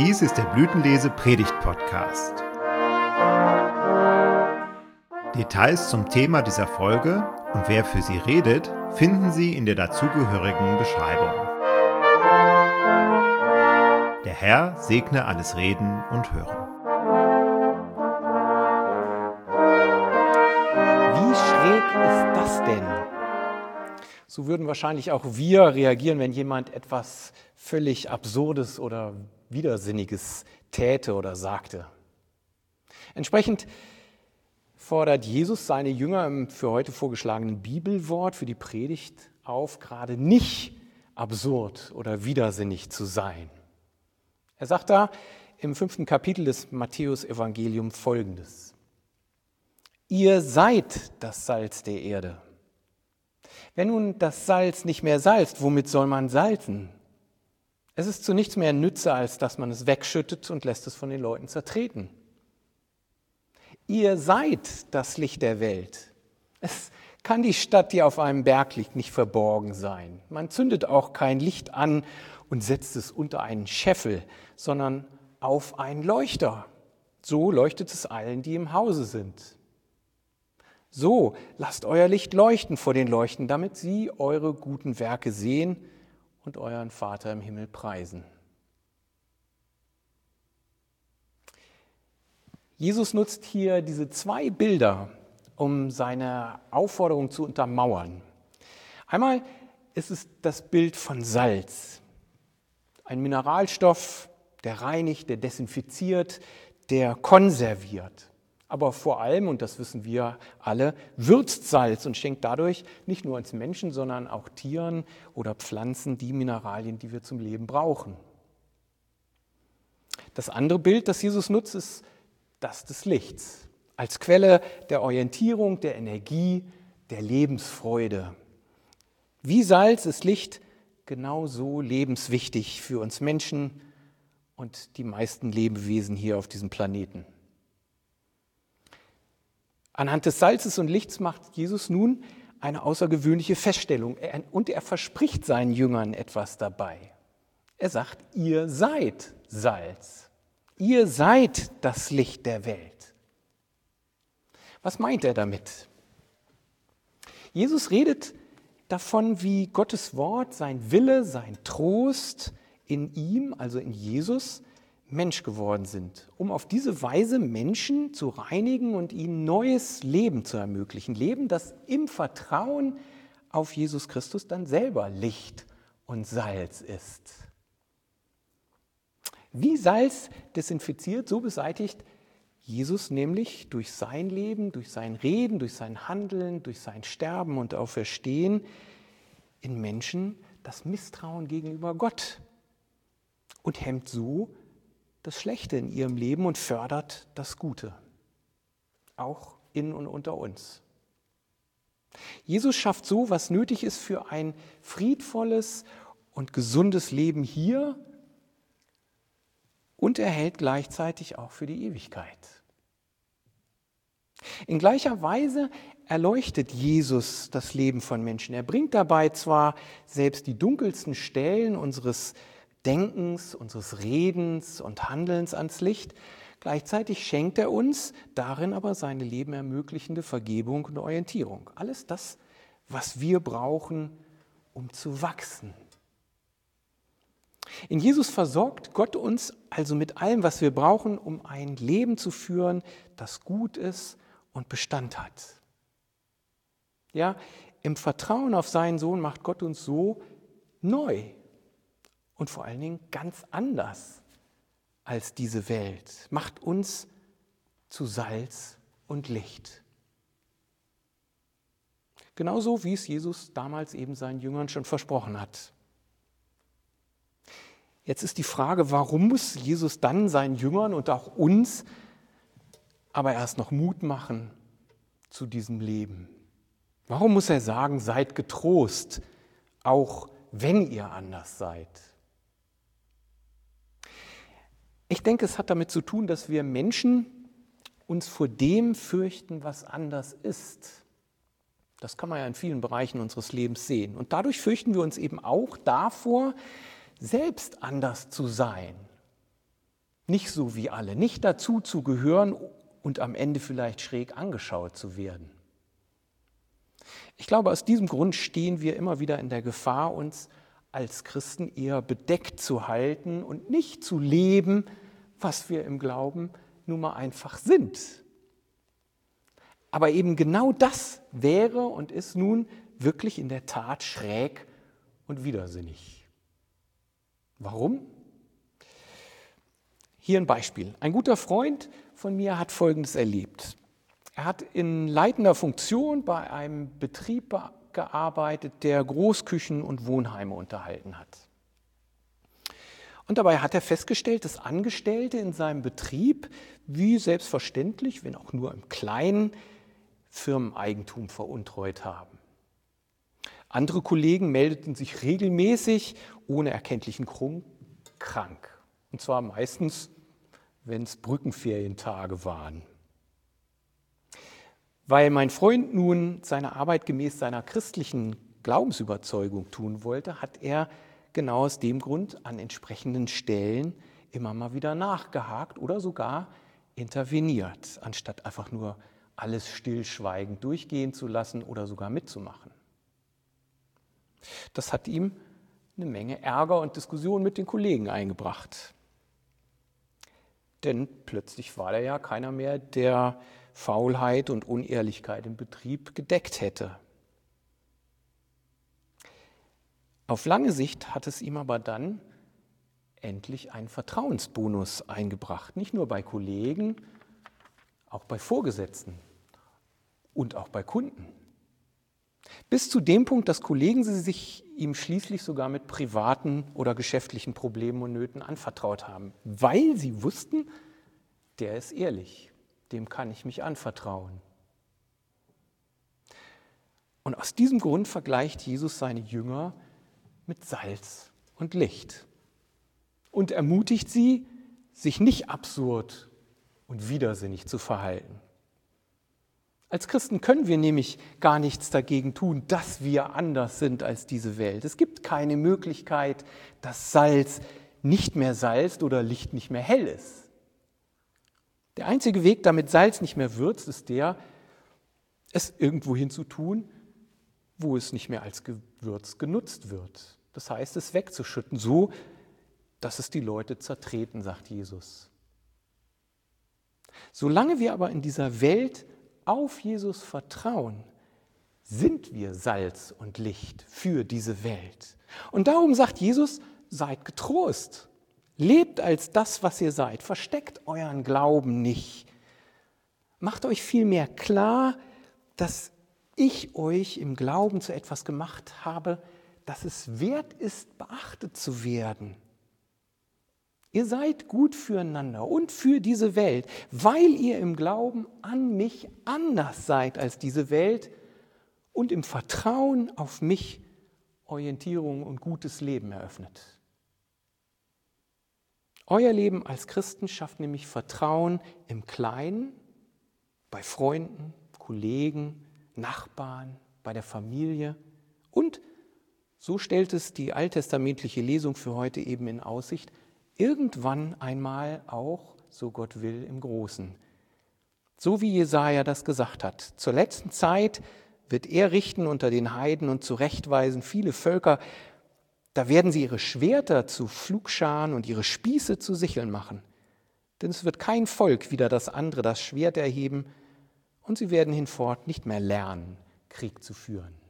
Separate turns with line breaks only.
Dies ist der Blütenlese-Predigt-Podcast. Details zum Thema dieser Folge und wer für sie redet, finden Sie in der dazugehörigen Beschreibung. Der Herr segne alles Reden und Hören.
Wie schräg ist das denn? So würden wahrscheinlich auch wir reagieren, wenn jemand etwas völlig Absurdes oder Widersinniges täte oder sagte. Entsprechend fordert Jesus seine Jünger im für heute vorgeschlagenen Bibelwort für die Predigt auf, gerade nicht absurd oder widersinnig zu sein. Er sagt da im 5. Kapitel des Matthäus-Evangeliums Folgendes: Ihr seid das Salz der Erde. Wenn nun das Salz nicht mehr salzt, womit soll man salzen? Es ist zu nichts mehr Nütze, als dass man es wegschüttet und lässt es von den Leuten zertreten. Ihr seid das Licht der Welt. Es kann die Stadt, die auf einem Berg liegt, nicht verborgen sein. Man zündet auch kein Licht an und setzt es unter einen Scheffel, sondern auf einen Leuchter. So leuchtet es allen, die im Hause sind. So lasst euer Licht leuchten vor den Leuten, damit sie eure guten Werke sehen und euren Vater im Himmel preisen. Jesus nutzt hier diese zwei Bilder, um seine Aufforderung zu untermauern. Einmal ist es das Bild von Salz, ein Mineralstoff, der reinigt, der desinfiziert, der konserviert. Aber vor allem, und das wissen wir alle, würzt Salz und schenkt dadurch nicht nur uns Menschen, sondern auch Tieren oder Pflanzen die Mineralien, die wir zum Leben brauchen. Das andere Bild, das Jesus nutzt, ist das des Lichts, als Quelle der Orientierung, der Energie, der Lebensfreude. Wie Salz ist Licht genauso lebenswichtig für uns Menschen und die meisten Lebewesen hier auf diesem Planeten. Anhand des Salzes und Lichts macht Jesus nun eine außergewöhnliche Feststellung und er verspricht seinen Jüngern etwas dabei. Er sagt, ihr seid Salz, ihr seid das Licht der Welt. Was meint er damit? Jesus redet davon, wie Gottes Wort, sein Wille, sein Trost in ihm, also in Jesus, Mensch geworden sind, um auf diese Weise Menschen zu reinigen und ihnen neues Leben zu ermöglichen. Leben, das im Vertrauen auf Jesus Christus dann selber Licht und Salz ist. Wie Salz desinfiziert, so beseitigt Jesus nämlich durch sein Leben, durch sein Reden, durch sein Handeln, durch sein Sterben und Auferstehen in Menschen das Misstrauen gegenüber Gott und hemmt so das Schlechte in ihrem Leben und fördert das Gute, auch in und unter uns. Jesus schafft so, was nötig ist für ein friedvolles und gesundes Leben hier und erhält gleichzeitig auch für die Ewigkeit. In gleicher Weise erleuchtet Jesus das Leben von Menschen. Er bringt dabei zwar selbst die dunkelsten Stellen unseres Denkens, unseres Redens und Handelns ans Licht. Gleichzeitig schenkt er uns darin aber seine Leben ermöglichende Vergebung und Orientierung. Alles das, was wir brauchen, um zu wachsen. In Jesus versorgt Gott uns also mit allem, was wir brauchen, um ein Leben zu führen, das gut ist und Bestand hat. Ja, im Vertrauen auf seinen Sohn macht Gott uns so neu. Und vor allen Dingen ganz anders als diese Welt, macht uns zu Salz und Licht. Genauso wie es Jesus damals eben seinen Jüngern schon versprochen hat. Jetzt ist die Frage, warum muss Jesus dann seinen Jüngern und auch uns aber erst noch Mut machen zu diesem Leben? Warum muss er sagen, seid getrost, auch wenn ihr anders seid? Ich denke, es hat damit zu tun, dass wir Menschen uns vor dem fürchten, was anders ist. Das kann man ja in vielen Bereichen unseres Lebens sehen. Und dadurch fürchten wir uns eben auch davor, selbst anders zu sein. nicht so wie alle, nicht dazu zu gehören und am Ende vielleicht schräg angeschaut zu werden. Ich glaube, aus diesem Grund stehen wir immer wieder in der Gefahr, uns als Christen eher bedeckt zu halten und nicht zu leben, was wir im Glauben nun mal einfach sind. Aber eben genau das wäre und ist nun wirklich in der Tat schräg und widersinnig. Warum? Hier ein Beispiel. Ein guter Freund von mir hat Folgendes erlebt. Er hat in leitender Funktion bei einem Betrieb gearbeitet, der Großküchen und Wohnheime unterhalten hat. Und dabei hat er festgestellt, dass Angestellte in seinem Betrieb wie selbstverständlich, wenn auch nur im Kleinen, Firmeneigentum veruntreut haben. Andere Kollegen meldeten sich regelmäßig ohne erkenntlichen Grund krank. Und zwar meistens, wenn es Brückenferientage waren. Weil mein Freund nun seine Arbeit gemäß seiner christlichen Glaubensüberzeugung tun wollte, hat er genau aus dem Grund an entsprechenden Stellen immer mal wieder nachgehakt oder sogar interveniert, anstatt einfach nur alles stillschweigend durchgehen zu lassen oder sogar mitzumachen. Das hat ihm eine Menge Ärger und Diskussionen mit den Kollegen eingebracht. Denn plötzlich war da ja keiner mehr, der Faulheit und Unehrlichkeit im Betrieb gedeckt hätte. Auf lange Sicht hat es ihm aber dann endlich einen Vertrauensbonus eingebracht. Nicht nur bei Kollegen, auch bei Vorgesetzten und auch bei Kunden. Bis zu dem Punkt, dass Kollegen sich ihm schließlich sogar mit privaten oder geschäftlichen Problemen und Nöten anvertraut haben, weil sie wussten, der ist ehrlich, dem kann ich mich anvertrauen. Und aus diesem Grund vergleicht Jesus seine Jünger mit Salz und Licht und ermutigt sie, sich nicht absurd und widersinnig zu verhalten. Als Christen können wir nämlich gar nichts dagegen tun, dass wir anders sind als diese Welt. Es gibt keine Möglichkeit, dass Salz nicht mehr salzt oder Licht nicht mehr hell ist. Der einzige Weg, damit Salz nicht mehr würzt, ist der, es irgendwo hin zu tun, wo es nicht mehr als Gewürz genutzt wird. Das heißt, es wegzuschütten, so, dass es die Leute zertreten, sagt Jesus. Solange wir aber in dieser Welt auf Jesus vertrauen, sind wir Salz und Licht für diese Welt. Und darum sagt Jesus, seid getrost. Lebt als das, was ihr seid. Versteckt euren Glauben nicht. Macht euch vielmehr klar, dass ich euch im Glauben zu etwas gemacht habe, dass es wert ist, beachtet zu werden. Ihr seid gut füreinander und für diese Welt, weil ihr im Glauben an mich anders seid als diese Welt und im Vertrauen auf mich Orientierung und gutes Leben eröffnet. Euer Leben als Christen schafft nämlich Vertrauen im Kleinen, bei Freunden, Kollegen, Nachbarn, bei der Familie und, so stellt es die alttestamentliche Lesung für heute eben in Aussicht, irgendwann einmal auch, so Gott will, im Großen. So wie Jesaja das gesagt hat. Zur letzten Zeit wird er richten unter den Heiden und zurechtweisen viele Völker. Da werden sie ihre Schwerter zu Pflugscharen und ihre Spieße zu Sicheln machen. Denn es wird kein Volk wider das andere das Schwert erheben und sie werden hinfort nicht mehr lernen, Krieg zu führen.